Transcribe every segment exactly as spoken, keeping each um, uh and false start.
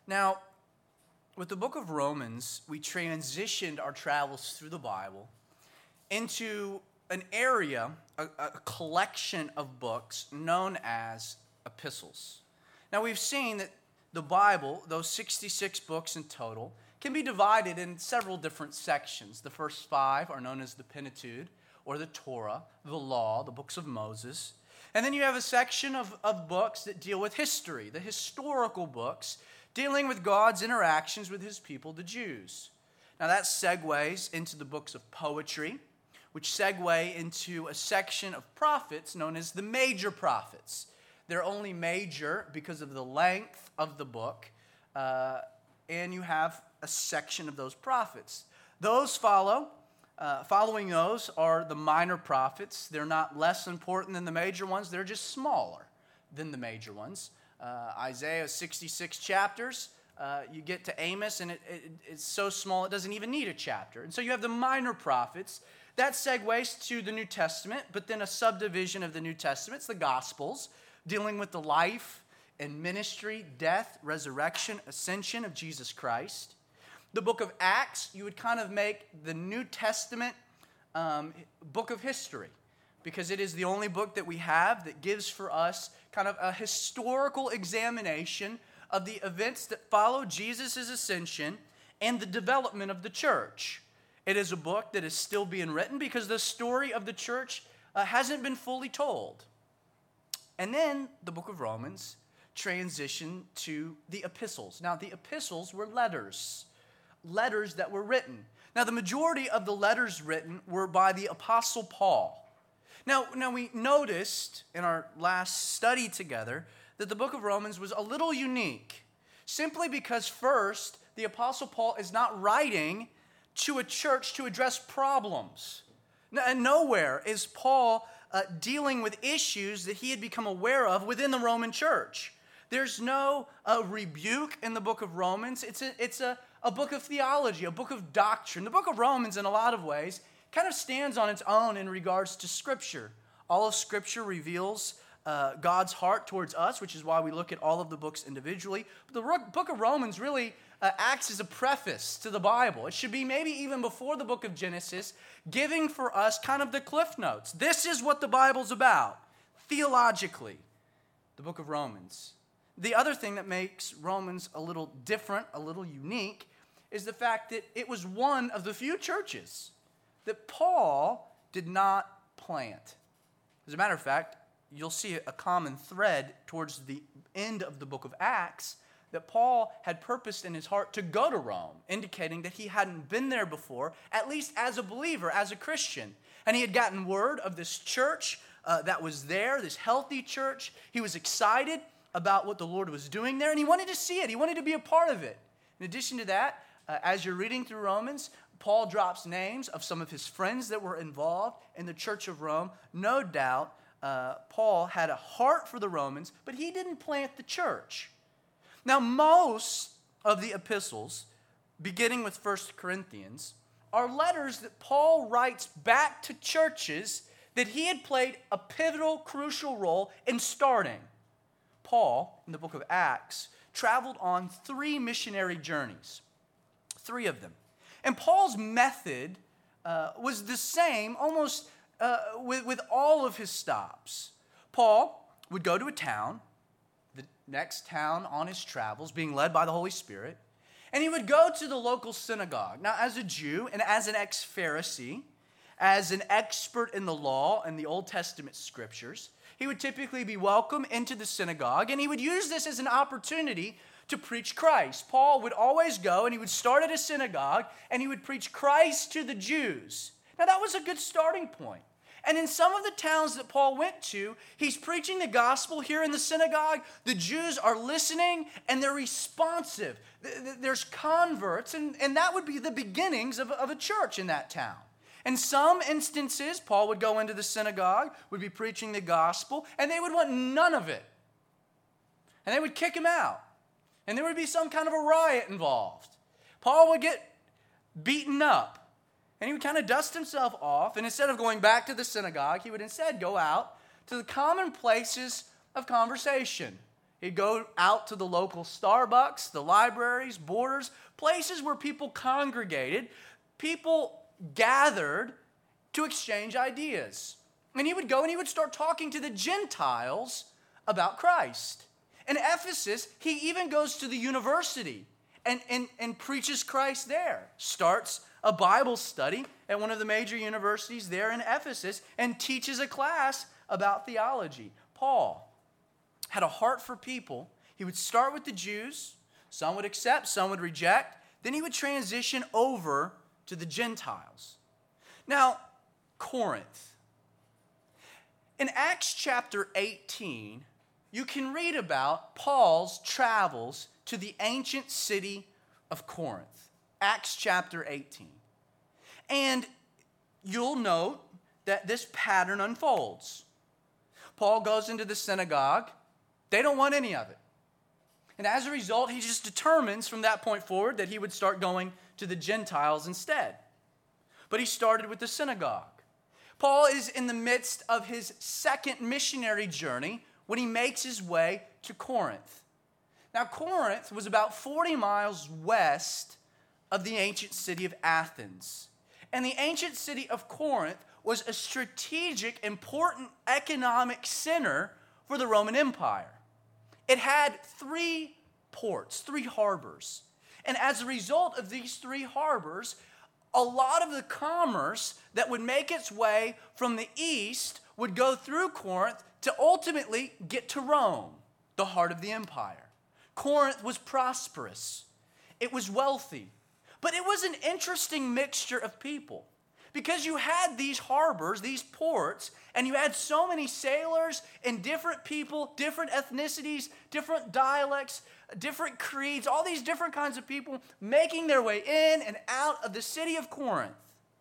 Now, with the book of Romans, we transitioned our travels through the Bible into an area, a, a collection of books known as epistles. Now, we've seen that the Bible, those sixty-six books in total, can be divided in several different sections. The first five are known as the Pentateuch, or the Torah, the Law, the books of Moses. And then you have a section of, of books that deal with history, the historical books, dealing with God's interactions with his people, the Jews. Now that segues into the books of poetry, which segue into a section of prophets known as the major prophets. They're only major because of the length of the book, uh, and you have a section of those prophets. Those follow, uh, following those are the minor prophets. They're not less important than the major ones, they're just smaller than the major ones. Uh, Isaiah, sixty-six chapters. Uh, you get to Amos, and it, it, it's so small it doesn't even need a chapter. And so you have the minor prophets. That segues to the New Testament, but then a subdivision of the New Testament, it's the Gospels, dealing with the life and ministry, death, resurrection, ascension of Jesus Christ. The book of Acts, you would kind of make the New Testament um, book of history, because it is the only book that we have that gives for us kind of a historical examination of the events that follow Jesus' ascension and the development of the church. It is a book that is still being written because the story of the church uh, hasn't been fully told. And then the book of Romans transitioned to the epistles. Now, the epistles were letters, letters that were written. Now, the majority of the letters written were by the Apostle Paul. Now, now, we noticed in our last study together that the book of Romans was a little unique, simply because first, the Apostle Paul is not writing to a church to address problems. And nowhere is Paul uh, dealing with issues that he had become aware of within the Roman church. There's no uh, rebuke in the book of Romans. It's, a, it's a, a book of theology, a book of doctrine. The book of Romans, in a lot of ways, kind of stands on its own in regards to Scripture. All of Scripture reveals uh, God's heart towards us, which is why we look at all of the books individually. But the book of Romans really uh, acts as a preface to the Bible. It should be maybe even before the book of Genesis, giving for us kind of the cliff notes. This is what the Bible's about, theologically, the book of Romans. The other thing that makes Romans a little different, a little unique, is the fact that it was one of the few churches that Paul did not plant. As a matter of fact, you'll see a common thread towards the end of the book of Acts that Paul had purposed in his heart to go to Rome, indicating that he hadn't been there before, at least as a believer, as a Christian. And he had gotten word of this church uh, that was there, this healthy church. He was excited about what the Lord was doing there, and he wanted to see it. He wanted to be a part of it. In addition to that, uh, as you're reading through Romans, Paul drops names of some of his friends that were involved in the church of Rome. No doubt, uh, Paul had a heart for the Romans, but he didn't plant the church. Now, most of the epistles, beginning with First Corinthians, are letters that Paul writes back to churches that he had played a pivotal, crucial role in starting. Paul, in the book of Acts, traveled on three missionary journeys, three of them. And Paul's method uh, was the same almost uh, with, with all of his stops. Paul would go to a town, the next town on his travels, being led by the Holy Spirit, and he would go to the local synagogue. Now, as a Jew and as an ex-Pharisee, as an expert in the law and the Old Testament scriptures, he would typically be welcome into the synagogue, and he would use this as an opportunity to preach Christ. Paul would always go, and he would start at a synagogue, and he would preach Christ to the Jews. Now, that was a good starting point. And in some of the towns that Paul went to, he's preaching the gospel here in the synagogue. The Jews are listening, and they're responsive. There's converts, and, and that would be the beginnings of, of a church in that town. In some instances, Paul would go into the synagogue, would be preaching the gospel, and they would want none of it. And they would kick him out. And there would be some kind of a riot involved. Paul would get beaten up. And he would kind of dust himself off. And instead of going back to the synagogue, he would instead go out to the common places of conversation. He'd go out to the local Starbucks, the libraries, borders, places where people congregated, people gathered to exchange ideas. And he would go and he would start talking to the Gentiles about Christ. In Ephesus, he even goes to the university and, and, and preaches Christ there. Starts a Bible study at one of the major universities there in Ephesus and teaches a class about theology. Paul had a heart for people. He would start with the Jews. Some would accept, some would reject. Then he would transition over to the Gentiles. Now, Corinth. In Acts chapter eighteen, you can read about Paul's travels to the ancient city of Corinth. Acts chapter eighteen. And you'll note that this pattern unfolds. Paul goes into the synagogue. They don't want any of it. And as a result, he just determines from that point forward that he would start going to the Gentiles instead. But he started with the synagogue. Paul is in the midst of his second missionary journey when he makes his way to Corinth. Now, Corinth was about forty miles west of the ancient city of Athens. And the ancient city of Corinth was a strategic, important economic center for the Roman Empire. It had three ports, three harbors. And as a result of these three harbors, a lot of the commerce that would make its way from the east would go through Corinth to ultimately get to Rome, the heart of the empire. Corinth was prosperous. It was wealthy. But it was an interesting mixture of people. Because you had these harbors, these ports, and you had so many sailors and different people, different ethnicities, different dialects, different creeds, all these different kinds of people making their way in and out of the city of Corinth.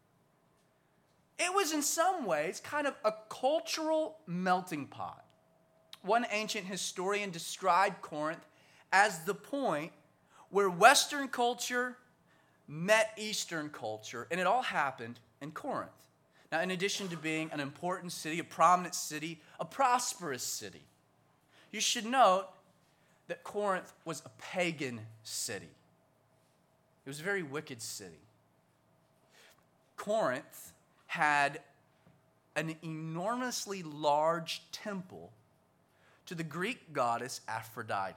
It was in some ways kind of a cultural melting pot. One ancient historian described Corinth as the point where Western culture met Eastern culture, and it all happened in Corinth. Now, in addition to being an important city, a prominent city, a prosperous city, you should note that Corinth was a pagan city. It was a very wicked city. Corinth had an enormously large temple to the Greek goddess Aphrodite.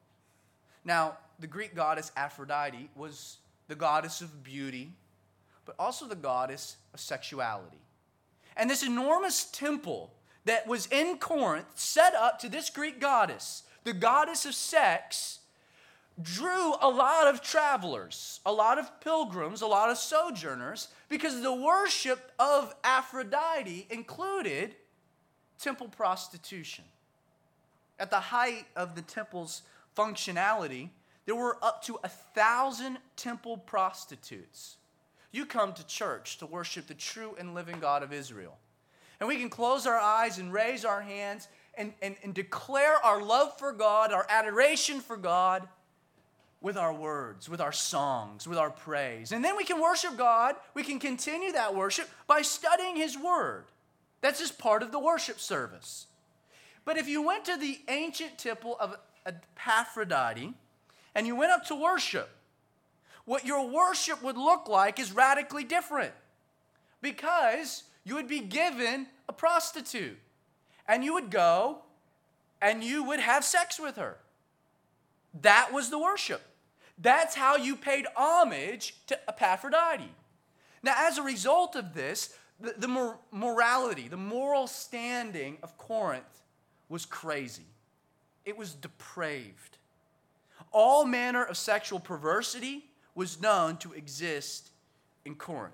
Now, the Greek goddess Aphrodite was the goddess of beauty, but also the goddess of sexuality. And this enormous temple that was in Corinth, set up to this Greek goddess, the goddess of sex, drew a lot of travelers, a lot of pilgrims, a lot of sojourners, because the worship of Aphrodite included temple prostitution. At the height of the temple's functionality, there were up to a thousand temple prostitutes. You come to church to worship the true and living God of Israel. And we can close our eyes and raise our hands and, and, and declare our love for God, our adoration for God with our words, with our songs, with our praise. And then we can worship God. We can continue that worship by studying His Word. That's just part of the worship service. But if you went to the ancient temple of Aphrodite and you went up to worship, what your worship would look like is radically different, because you would be given a prostitute and you would go and you would have sex with her. That was the worship. That's how you paid homage to Aphrodite. Now, as a result of this, the, the mor- morality, the moral standing of Corinth was crazy. It was depraved. All manner of sexual perversity was known to exist in Corinth.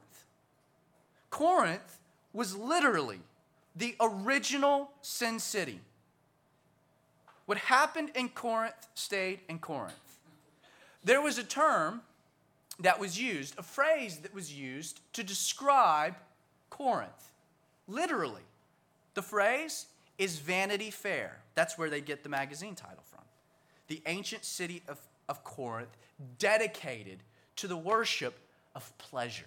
Corinth was literally the original sin city. What happened in Corinth stayed in Corinth. There was a term that was used, a phrase that was used to describe Corinth. Literally, the phrase is Vanity Fair. That's where they get the magazine title from. The ancient city of, of Corinth, dedicated to the worship of pleasure.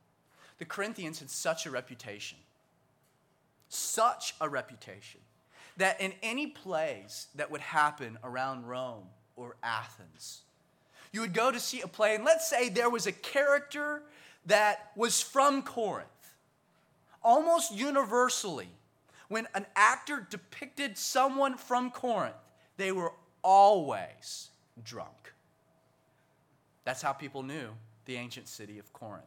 The Corinthians had such a reputation, such a reputation, that in any plays that would happen around Rome or Athens, you would go to see a play, and let's say there was a character that was from Corinth. Almost universally, when an actor depicted someone from Corinth, they were always drunk. That's how people knew the ancient city of Corinth.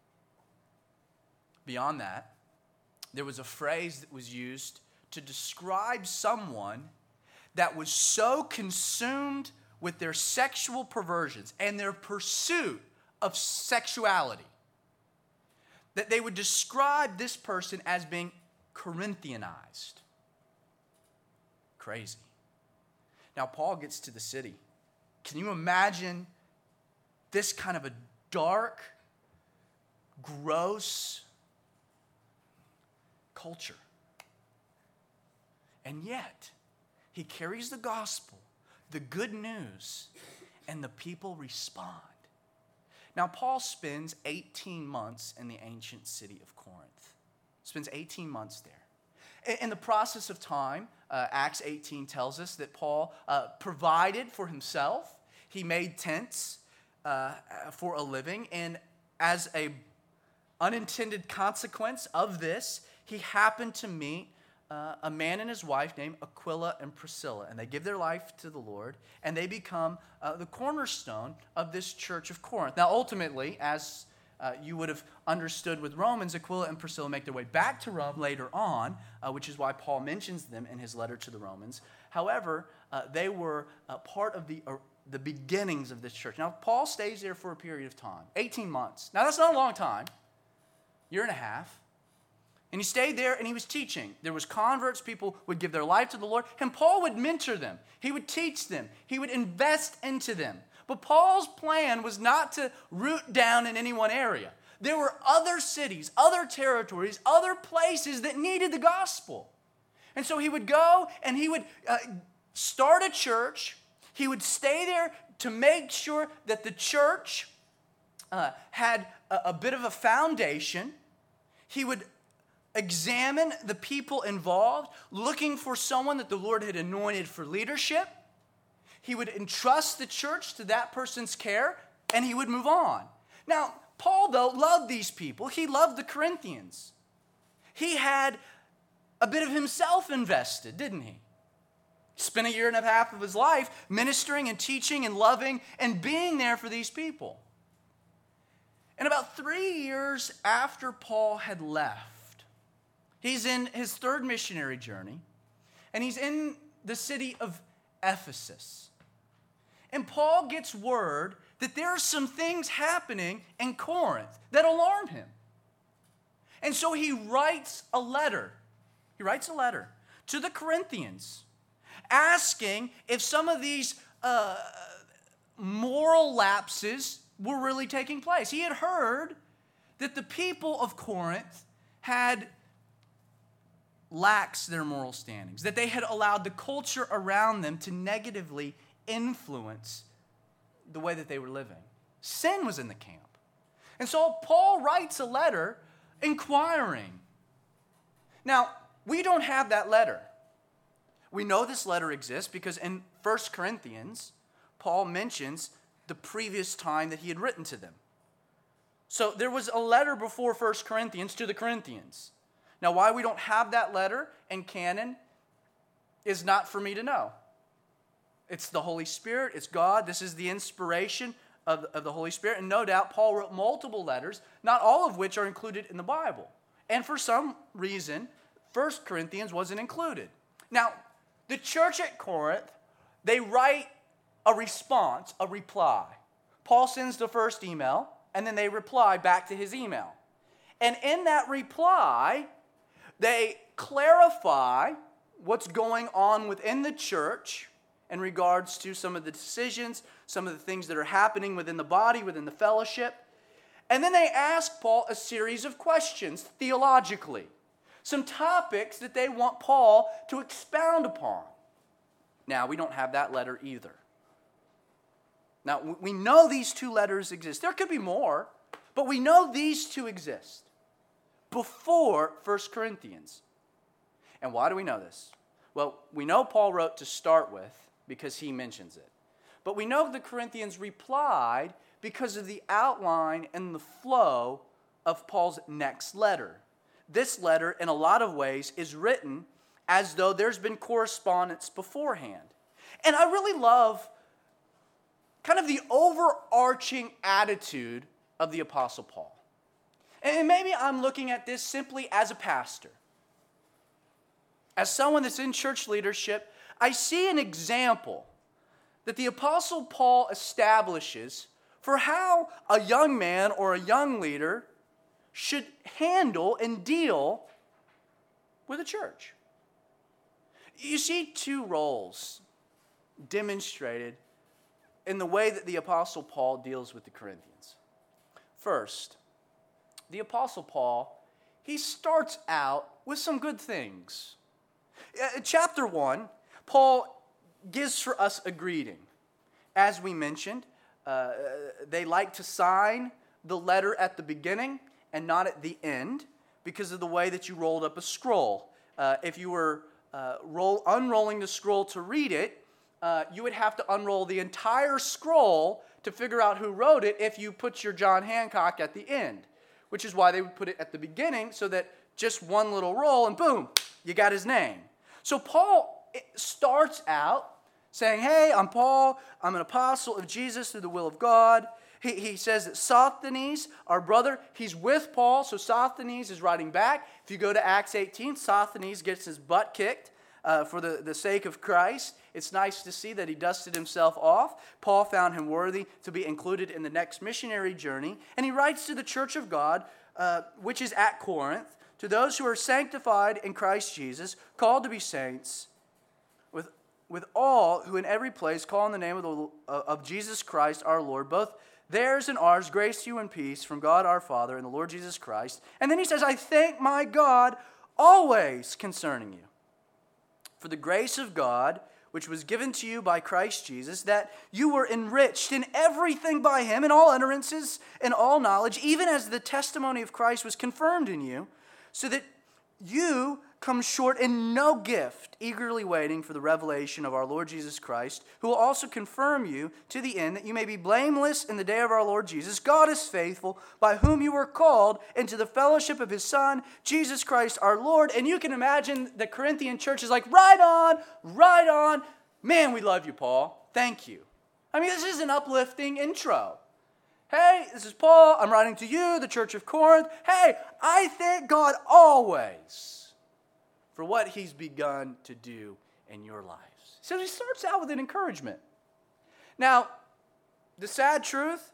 Beyond that, there was a phrase that was used to describe someone that was so consumed with their sexual perversions and their pursuit of sexuality that they would describe this person as being Corinthianized. Crazy. Now, Paul gets to the city. Can you imagine this kind of a dark, gross culture? And yet, he carries the gospel, the good news, and the people respond. Now, Paul spends eighteen months in the ancient city of Corinth. Spends eighteen months there. In the process of time, uh, Acts eighteen tells us that Paul uh, provided for himself. He made tents uh, for a living, and as a unintended consequence of this, he happened to meet uh, a man and his wife named Aquila and Priscilla, and they give their life to the Lord, and they become uh, the cornerstone of this church of Corinth. Now, ultimately, as uh, you would have understood with Romans, Aquila and Priscilla make their way back to Rome later on, uh, which is why Paul mentions them in his letter to the Romans. However, uh, they were uh, part of the uh, the beginnings of this church. Now, Paul stays there for a period of time, eighteen months. Now, that's not a long time, year and a half. And he stayed there and he was teaching. There was converts, people would give their life to the Lord, and Paul would mentor them. He would teach them. He would invest into them. But Paul's plan was not to root down in any one area. There were other cities, other territories, other places that needed the gospel. And so he would go and he would uh, start a church. He would stay there to make sure that the church uh, had a, a bit of a foundation. He would examine the people involved, looking for someone that the Lord had anointed for leadership. He would entrust the church to that person's care, and he would move on. Now, Paul, though, loved these people. He loved the Corinthians. He had a bit of himself invested, didn't he? He spent a year and a half of his life ministering and teaching and loving and being there for these people. And about three years after Paul had left, he's in his third missionary journey, and he's in the city of Ephesus. And Paul gets word that there are some things happening in Corinth that alarm him. And so he writes a letter. He writes a letter to the Corinthians asking if some of these uh, moral lapses were really taking place. He had heard that the people of Corinth had laxed their moral standings, that they had allowed the culture around them to negatively influence the way that they were living. Sin was in the camp. And so Paul writes a letter inquiring. Now, we don't have that letter. We know this letter exists because in First Corinthians, Paul mentions the previous time that he had written to them. So there was a letter before First Corinthians to the Corinthians. Now, why we don't have that letter in canon is not for me to know. It's the Holy Spirit. It's God. This is the inspiration of, of the Holy Spirit. And no doubt, Paul wrote multiple letters, not all of which are included in the Bible. And for some reason, First Corinthians wasn't included. Now, the church at Corinth, they write a response, a reply. Paul sends the first email, and then they reply back to his email. And in that reply, they clarify what's going on within the church in regards to some of the decisions, some of the things that are happening within the body, within the fellowship. And then they ask Paul a series of questions theologically, some topics that they want Paul to expound upon. Now, we don't have that letter either. Now, we know these two letters exist. There could be more, but we know these two exist before First Corinthians. And why do we know this? Well, we know Paul wrote to start with because he mentions it. But we know the Corinthians replied because of the outline and the flow of Paul's next letter. This letter, in a lot of ways, is written as though there's been correspondence beforehand. And I really love kind of the overarching attitude of the Apostle Paul. And maybe I'm looking at this simply as a pastor. As someone that's in church leadership, I see an example that the Apostle Paul establishes for how a young man or a young leader should handle and deal with a church. You see two roles demonstrated in the way that the Apostle Paul deals with the Corinthians. First, the Apostle Paul, he starts out with some good things. In chapter one, Paul gives for us a greeting. As we mentioned, uh, they like to sign the letter at the beginning and not at the end because of the way that you rolled up a scroll. Uh, if you were uh, roll, unrolling the scroll to read it, uh, you would have to unroll the entire scroll to figure out who wrote it if you put your John Hancock at the end, which is why they would put it at the beginning so that just one little roll and boom, you got his name. So Paul starts out saying, hey, I'm Paul, I'm an apostle of Jesus through the will of God. He, he says that Sosthenes, our brother, he's with Paul, so Sosthenes is writing back. If you go to Acts eighteen, Sosthenes gets his butt kicked uh, for the, the sake of Christ. It's nice to see that he dusted himself off. Paul found him worthy to be included in the next missionary journey, and he writes to the church of God, uh, which is at Corinth, to those who are sanctified in Christ Jesus, called to be saints, with, with all who in every place call on the name of, the, of Jesus Christ our Lord, both theirs and ours, grace to you and peace from God our Father and the Lord Jesus Christ. And then he says, I thank my God always concerning you, for the grace of God, which was given to you by Christ Jesus, that you were enriched in everything by him, in all utterances and all knowledge, even as the testimony of Christ was confirmed in you, so that you come short in no gift, eagerly waiting for the revelation of our Lord Jesus Christ, who will also confirm you to the end, that you may be blameless in the day of our Lord Jesus. God is faithful, by whom you were called into the fellowship of his Son, Jesus Christ our Lord. And you can imagine the Corinthian church is like, right on, right on. Man, we love you, Paul. Thank you. I mean, this is an uplifting intro. Hey, this is Paul. I'm writing to you, the church of Corinth. Hey, I thank God always for what he's begun to do in your lives. So he starts out with an encouragement. Now, the sad truth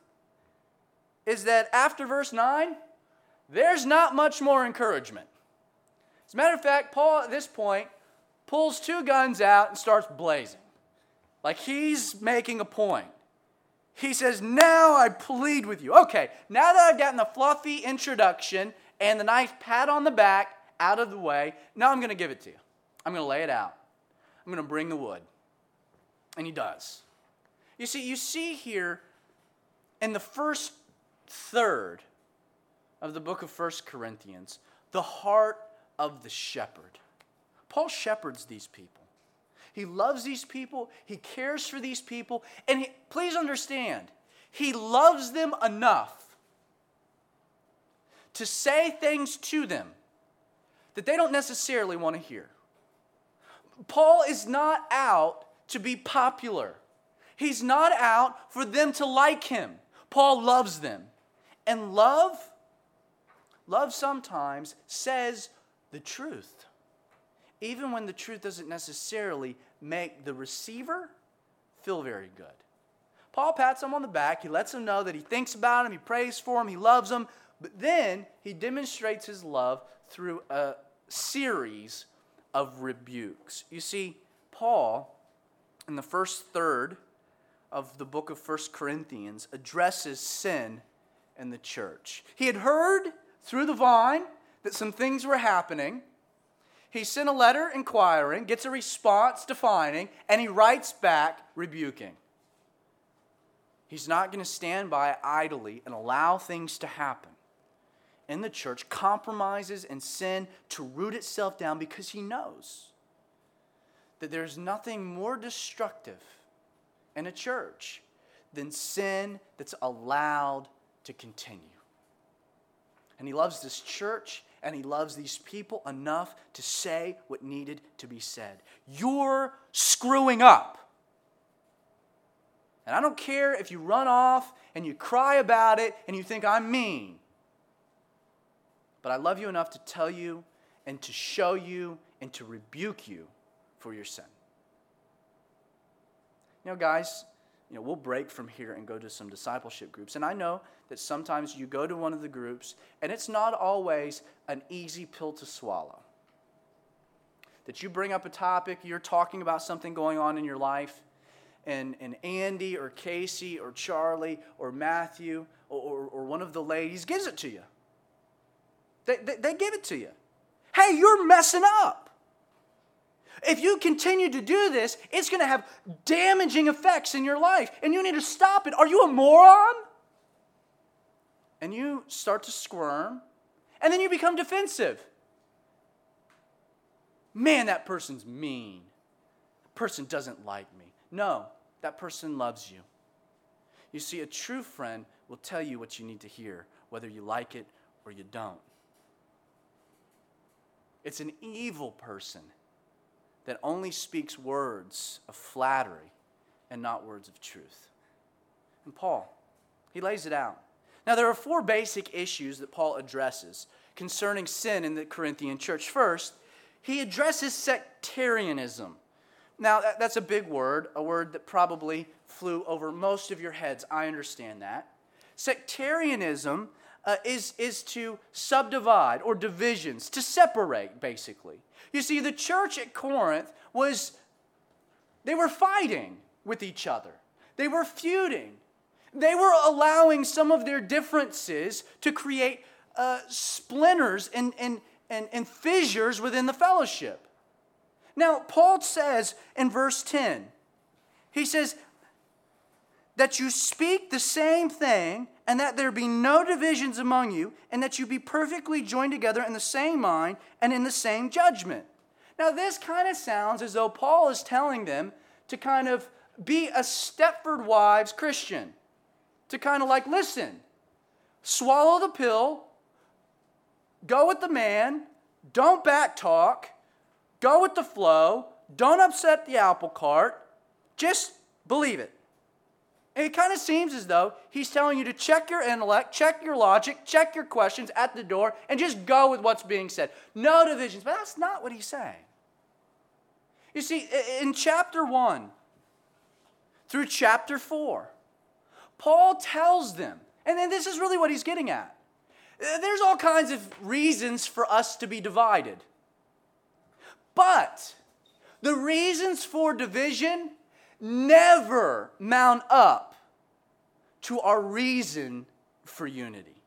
is that after verse nine, there's not much more encouragement. As a matter of fact, Paul at this point pulls two guns out and starts blazing. Like he's making a point. He says, now I plead with you. Okay, now that I've gotten the fluffy introduction and the nice pat on the back out of the way, now I'm going to give it to you. I'm going to lay it out. I'm going to bring the wood. And he does. You see, you see here in the first third of the book of First Corinthians, the heart of the shepherd. Paul shepherds these people. He loves these people. He cares for these people. And he, please understand, he loves them enough to say things to them that they don't necessarily want to hear. Paul is not out to be popular. He's not out for them to like him. Paul loves them. And love, love sometimes says the truth, even when the truth doesn't necessarily make the receiver feel very good. Paul pats him on the back. He lets him know that he thinks about him, he prays for him, he loves him, but then he demonstrates his love through a series of rebukes. You see, Paul, in the first third of the book of First Corinthians, addresses sin in the church. He had heard through the vine that some things were happening. He sent a letter inquiring, gets a response defining, and he writes back rebuking. He's not going to stand by idly and allow things to happen in the church, compromises and sin to root itself down, because he knows that there's nothing more destructive in a church than sin that's allowed to continue. And he loves this church, and he loves these people enough to say what needed to be said. You're screwing up. And I don't care if you run off and you cry about it and you think I'm mean. But I love you enough to tell you and to show you and to rebuke you for your sin. You know, guys, you know, we'll break from here and go to some discipleship groups. And I know that sometimes you go to one of the groups and it's not always an easy pill to swallow. That you bring up a topic, you're talking about something going on in your life, and, and Andy or Casey or Charlie or Matthew or, or, or one of the ladies gives it to you. They, they, they give it to you. Hey, you're messing up. If you continue to do this, it's going to have damaging effects in your life, and you need to stop it. Are you a moron? And you start to squirm, and then you become defensive. Man, that person's mean. That person doesn't like me. No, that person loves you. You see, a true friend will tell you what you need to hear, whether you like it or you don't. It's an evil person that only speaks words of flattery and not words of truth. And Paul, he lays it out. Now, there are four basic issues that Paul addresses concerning sin in the Corinthian church. First, he addresses sectarianism. Now, that's a big word, a word that probably flew over most of your heads. I understand that. Sectarianism uh, is, is to subdivide, or divisions, to separate, basically. You see, the church at Corinth was, they were fighting with each other. They were feuding. They were allowing some of their differences to create uh, splinters and, and, and, and fissures within the fellowship. Now, Paul says in verse ten, he says, that you speak the same thing, and that there be no divisions among you, and that you be perfectly joined together in the same mind and in the same judgment. Now, this kind of sounds as though Paul is telling them to kind of be a Stepford Wives Christian. To kind of like, listen, swallow the pill, go with the man, don't backtalk, go with the flow, don't upset the apple cart, just believe it. And it kind of seems as though he's telling you to check your intellect, check your logic, check your questions at the door, and just go with what's being said. No divisions. But that's not what he's saying. You see, in chapter one through chapter four, Paul tells them, and then this is really what he's getting at. There's all kinds of reasons for us to be divided. But the reasons for division never mount up to our reason for unity.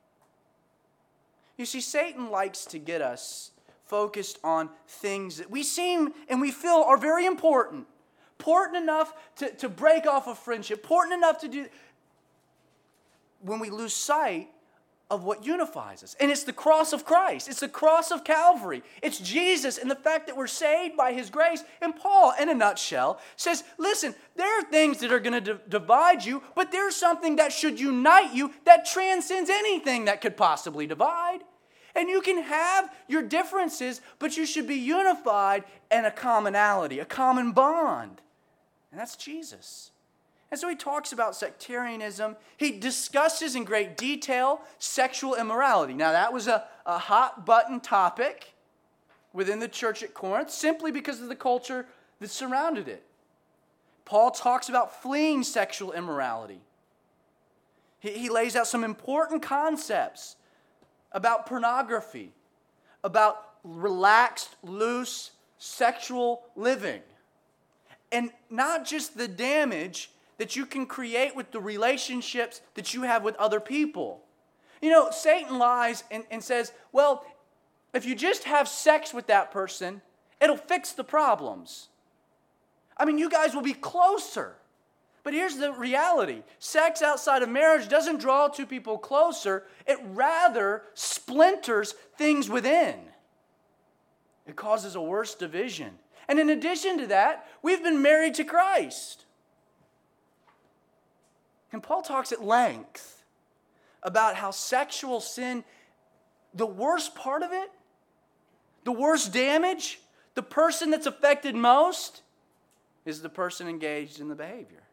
You see, Satan likes to get us focused on things that we seem and we feel are very important. Important enough to, to break off a friendship. Important enough to do... When we lose sight of what unifies us. And it's the cross of Christ. It's the cross of Calvary. It's Jesus and the fact that we're saved by His grace. And Paul, in a nutshell, says, listen, there are things that are going to d- divide you, but there's something that should unite you that transcends anything that could possibly divide. And you can have your differences, but you should be unified in a commonality, a common bond. And that's Jesus. And so he talks about sectarianism. He discusses in great detail sexual immorality. Now, that was a, a hot-button topic within the church at Corinth simply because of the culture that surrounded it. Paul talks about fleeing sexual immorality. He, he lays out some important concepts about pornography, about relaxed, loose sexual living, and not just the damage that you can create with the relationships that you have with other people. You know, Satan lies and, and says, well, if you just have sex with that person, it'll fix the problems. I mean, you guys will be closer. But here's the reality. Sex outside of marriage doesn't draw two people closer. It rather splinters things within. It causes a worse division. And in addition to that, we've been married to Christ. And Paul talks at length about how sexual sin, the worst part of it, the worst damage, the person that's affected most is the person engaged in the behavior.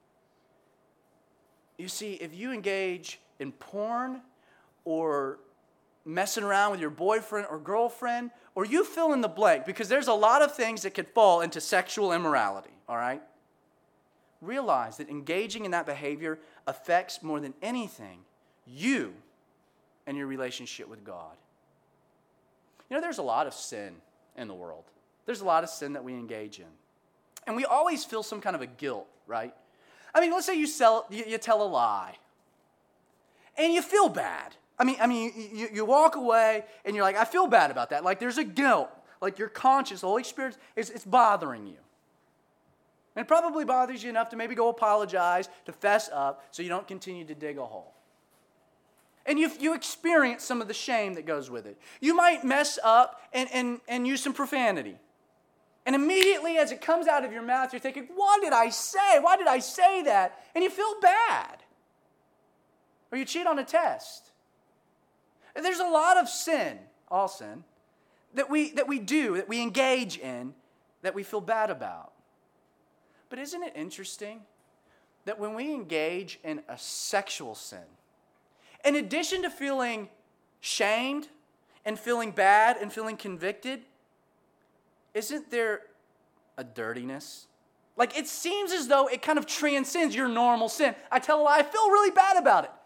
You see, if you engage in porn or messing around with your boyfriend or girlfriend, or you fill in the blank, because there's a lot of things that could fall into sexual immorality, all right? Realize that engaging in that behavior affects more than anything you and your relationship with God. You know, there's a lot of sin in the world. There's a lot of sin that we engage in. And we always feel some kind of a guilt, right? I mean, let's say you sell, you, you tell a lie, and you feel bad. I mean, I mean, you, you walk away, and you're like, I feel bad about that. Like, there's a guilt. Like, your conscience, the Holy Spirit, is it's bothering you. And it probably bothers you enough to maybe go apologize, to fess up, so you don't continue to dig a hole. And you, you experience some of the shame that goes with it. You might mess up and, and, and use some profanity. And immediately as it comes out of your mouth, you're thinking, what did I say? Why did I say that? And you feel bad. Or you cheat on a test. And there's a lot of sin, all sin, that we, that we do, that we engage in, that we feel bad about. But isn't it interesting that when we engage in a sexual sin, in addition to feeling shamed and feeling bad and feeling convicted, isn't there a dirtiness? Like, it seems as though it kind of transcends your normal sin. I tell a lie, I feel really bad about it.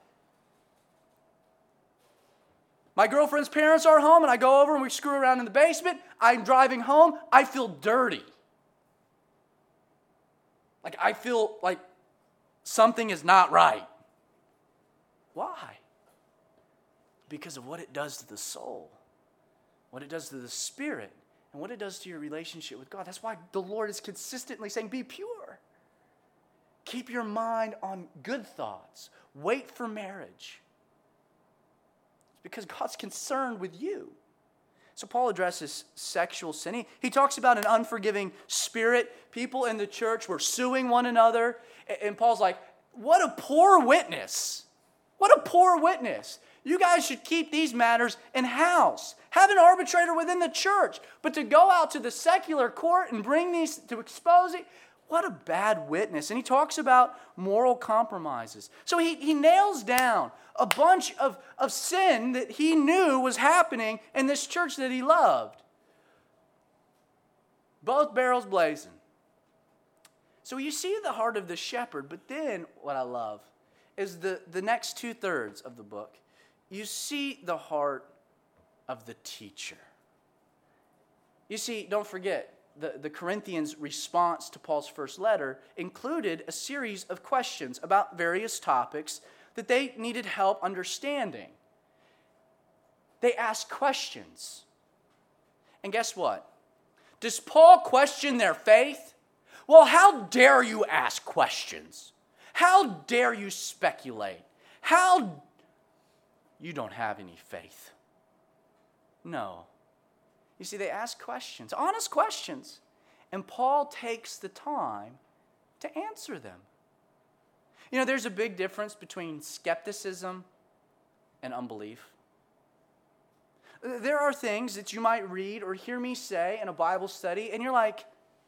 My girlfriend's parents are home, and I go over and we screw around in the basement. I'm driving home. I feel dirty. Like, I feel like something is not right. Why? Because of what it does to the soul, what it does to the spirit, and what it does to your relationship with God. That's why the Lord is consistently saying, be pure. Keep your mind on good thoughts. Wait for marriage. It's because God's concerned with you. So Paul addresses sexual sin. He, he talks about an unforgiving spirit. People in the church were suing one another. And, and Paul's like, what a poor witness. What a poor witness. You guys should keep these matters in-house. Have an arbitrator within the church. But to go out to the secular court and bring these to expose it, what a bad witness. And he talks about moral compromises. So he, he nails down a bunch of, of sin that he knew was happening in this church that he loved. Both barrels blazing. So you see the heart of the shepherd, but then what I love is the, the next two-thirds of the book. You see the heart of the teacher. You see, don't forget, the, the Corinthians' response to Paul's first letter included a series of questions about various topics that they needed help understanding. They asked questions. And guess what? Does Paul question their faith? Well, how dare you ask questions? How dare you speculate? How you don't have any faith? No. You see, they ask questions, honest questions, and Paul takes the time to answer them. You know, there's a big difference between skepticism and unbelief. There are things that you might read or hear me say in a Bible study, and you're like,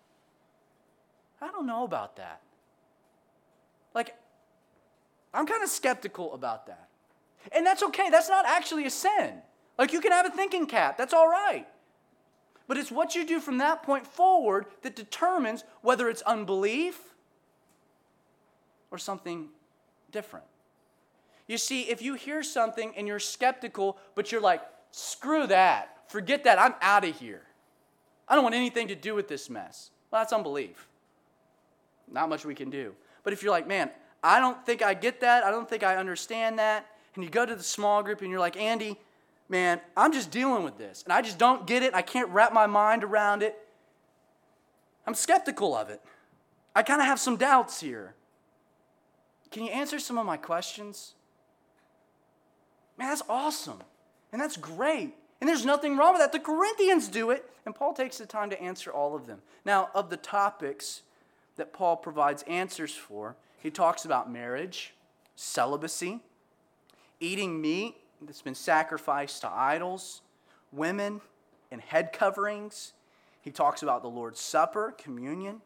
I don't know about that. Like, I'm kind of skeptical about that. And that's okay. That's not actually a sin. Like, you can have a thinking cap. That's all right. But it's what you do from that point forward that determines whether it's unbelief or something different. You see, if you hear something and you're skeptical, but you're like, screw that. Forget that. I'm out of here. I don't want anything to do with this mess. Well, that's unbelief. Not much we can do. But if you're like, man, I don't think I get that. I don't think I understand that. And you go to the small group and you're like, Andy, man, I'm just dealing with this. And I just don't get it. I can't wrap my mind around it. I'm skeptical of it. I kind of have some doubts here. Can you answer some of my questions? Man, that's awesome. And that's great. And there's nothing wrong with that. The Corinthians do it, and Paul takes the time to answer all of them. Now, of the topics that Paul provides answers for, he talks about marriage, celibacy, eating meat that's been sacrificed to idols, women and head coverings. He talks about the Lord's Supper, communion.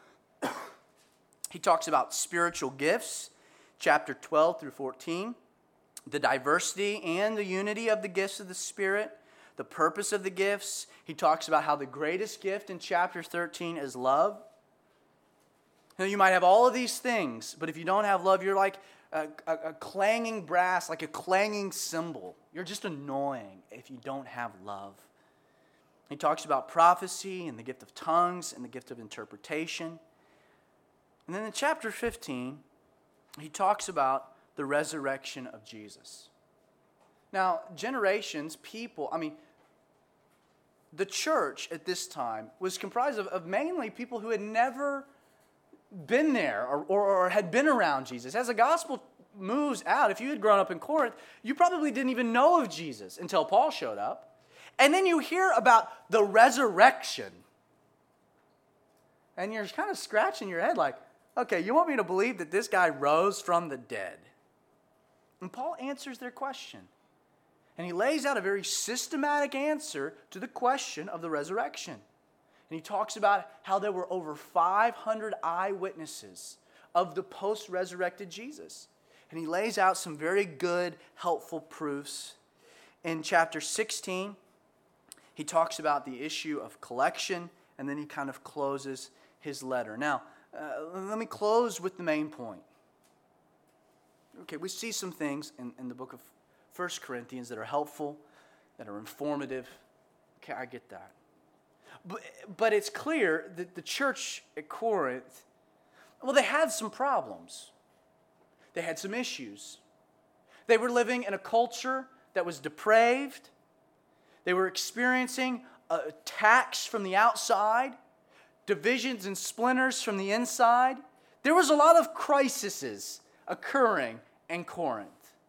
He talks about spiritual gifts, chapter twelve through fourteen, the diversity and the unity of the gifts of the Spirit, the purpose of the gifts. He talks about how the greatest gift in chapter thirteen is love. You know, you might have all of these things, but if you don't have love, you're like a, a, a clanging brass, like a clanging cymbal. You're just annoying if you don't have love. He talks about prophecy and the gift of tongues and the gift of interpretation. And then in chapter fifteen, he talks about the resurrection of Jesus. Now, generations, people, I mean, the church at this time was comprised of, of mainly people who had never been there or, or, or had been around Jesus. As the gospel moves out, if you had grown up in Corinth, you probably didn't even know of Jesus until Paul showed up. And then you hear about the resurrection. And you're kind of scratching your head like, okay, you want me to believe that this guy rose from the dead? And Paul answers their question. And he lays out a very systematic answer to the question of the resurrection. And he talks about how there were over five hundred eyewitnesses of the post-resurrected Jesus. And he lays out some very good, helpful proofs. In chapter sixteen, he talks about the issue of collection, and then he kind of closes his letter. Now, uh, let me close with the main point. Okay, we see some things in, in the book of First Corinthians that are helpful, that are informative. Okay, I get that. But, but it's clear that the church at Corinth, well, they had some problems. They had some issues. They were living in a culture that was depraved. They were experiencing attacks from the outside, divisions and splinters from the inside. There was a lot of crises occurring in Corinth.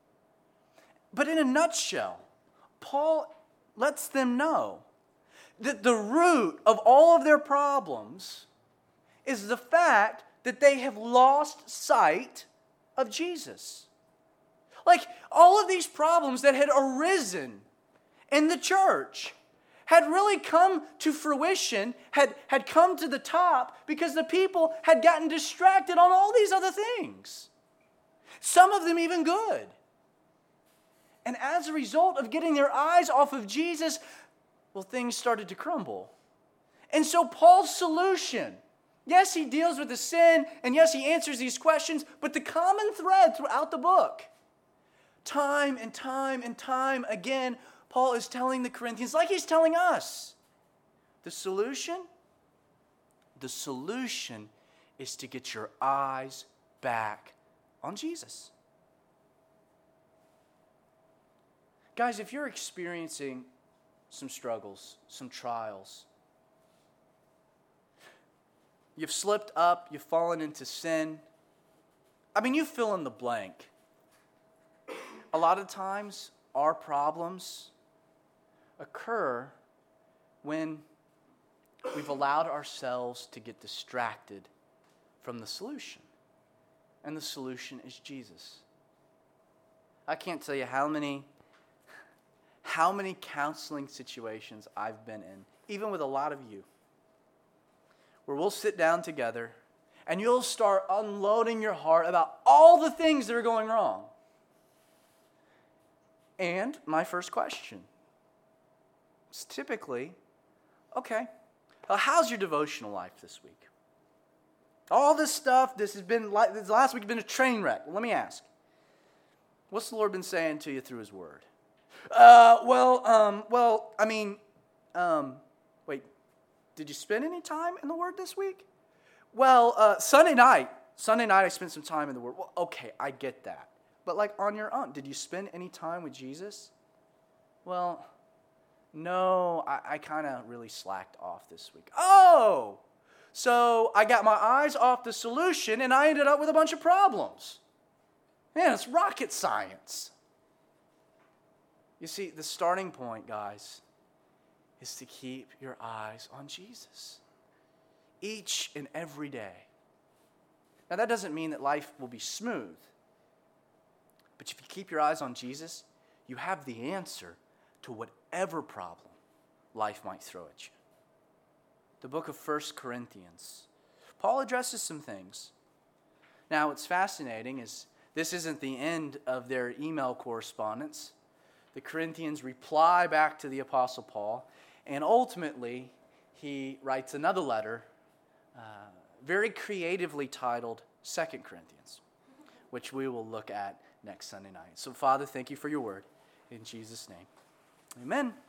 But in a nutshell, Paul lets them know that the root of all of their problems is the fact that they have lost sight of Jesus. Like all of these problems that had arisen in the church had really come to fruition, had, had come to the top because the people had gotten distracted on all these other things. Some of them even good. And as a result of getting their eyes off of Jesus, well, things started to crumble. And so Paul's solution, yes, he deals with the sin, and yes, he answers these questions, but the common thread throughout the book, time and time and time again, Paul is telling the Corinthians, like he's telling us, the solution, the solution is to get your eyes back on Jesus. Guys, if you're experiencing some struggles, some trials, you've slipped up, you've fallen into sin, I mean, you fill in the blank. A lot of times, our problems occur when we've allowed ourselves to get distracted from the solution. And the solution is Jesus. I can't tell you how many how many counseling situations I've been in, even with a lot of you, where we'll sit down together and you'll start unloading your heart about all the things that are going wrong. And my first question is typically, okay, well, how's your devotional life this week? All this stuff, this has been, this last week has been a train wreck. Well, let me ask, what's the Lord been saying to you through His Word? Uh, well, um, well, I mean, um, wait, did you spend any time in the Word this week? Well, uh, Sunday night, Sunday night I spent some time in the Word. Well, okay, I get that. But like on your own, did you spend any time with Jesus? Well, no, I, I kind of really slacked off this week. Oh, so I got my eyes off the solution and I ended up with a bunch of problems. Man, it's rocket science. You see, the starting point, guys, is to keep your eyes on Jesus each and every day. Now, that doesn't mean that life will be smooth. But if you keep your eyes on Jesus, you have the answer to whatever problem life might throw at you. The book of First Corinthians. Paul addresses some things. Now, what's fascinating is this isn't the end of their email correspondence. The Corinthians reply back to the Apostle Paul, and ultimately he writes another letter, uh, very creatively titled Second Corinthians, which we will look at next Sunday night. So, Father, thank you for your word. In Jesus' name, amen.